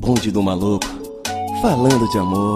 Bonde do maluco, falando de amor.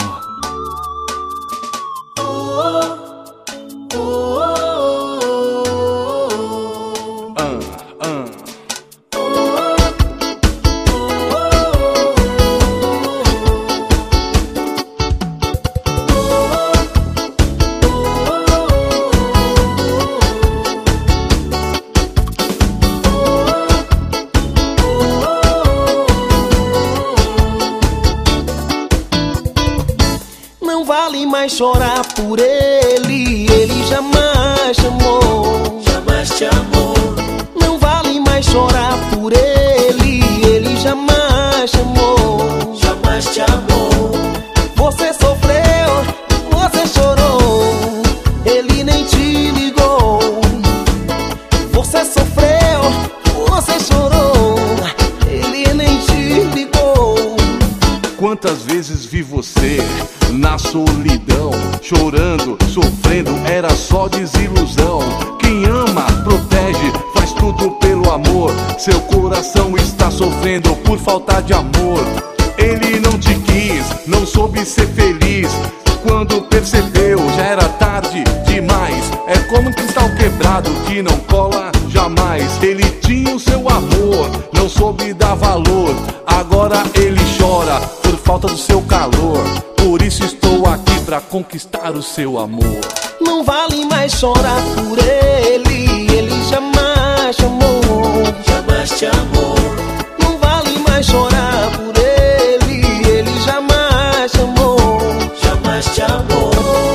Não vale mais chorar por ele, ele jamais te amou. Jamais te amou. Não vale mais chorar por ele jamais te amou. Jamais te amou. Você sofreu, você chorou, ele nem te ligou. Você sofreu, você chorou, ele nem te ligou. Quantas vezes vi você na solidão, chorando, sofrendo, era só desilusão. Quem ama, protege, faz tudo pelo amor. Seu coração está sofrendo por falta de amor. Ele não te quis, não soube ser feliz. Quando percebeu, já era tarde demais. É como um cristal quebrado que não cola jamais. Ele tinha o seu amor, não soube dar valor. Agora ele chora por falta do seu calor. Por isso estou aqui pra conquistar o seu amor. Não vale mais chorar por ele jamais te amou. Jamais te amou. Não vale mais chorar por ele jamais te amou. Jamais te amou.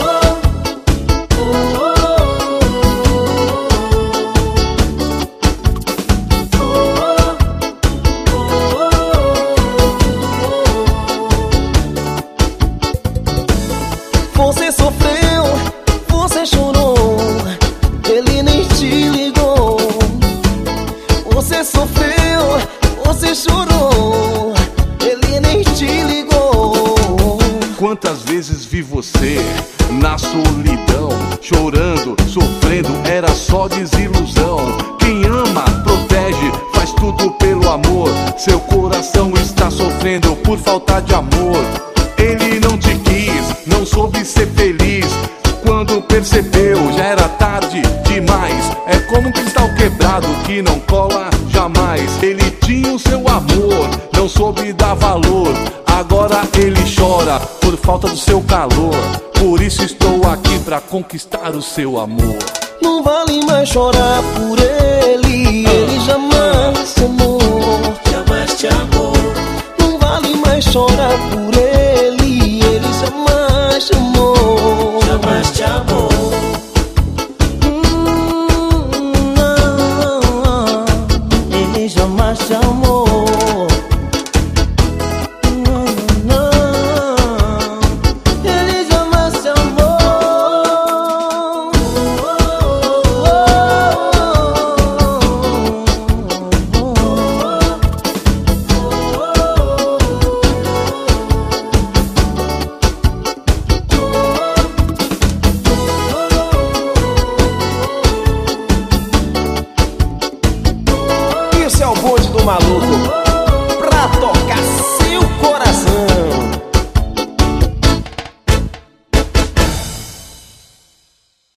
Você sofreu, você chorou, ele nem te ligou. Você sofreu, você chorou, ele nem te ligou. Quantas vezes vi você na solidão, chorando, sofrendo, era só desilusão. Quem ama, protege, faz tudo pelo amor. Seu coração está sofrendo por falta de amor. Ele não te quis, não soube ser feliz. Quando percebeu, já era tarde demais. É como um cristal quebrado que não cola jamais. Ele tinha o seu amor, não soube dar valor. Agora ele chora por falta do seu calor. Por isso estou aqui pra conquistar o seu amor. Não vale mais chorar por ele jamais te amou. Jamais te amou. Não vale mais chorar por ele jamais te amou. Jamais te amou. Não, ele jamais te amou. Não, ele jamais te amou. Esse é o bonde do maluco.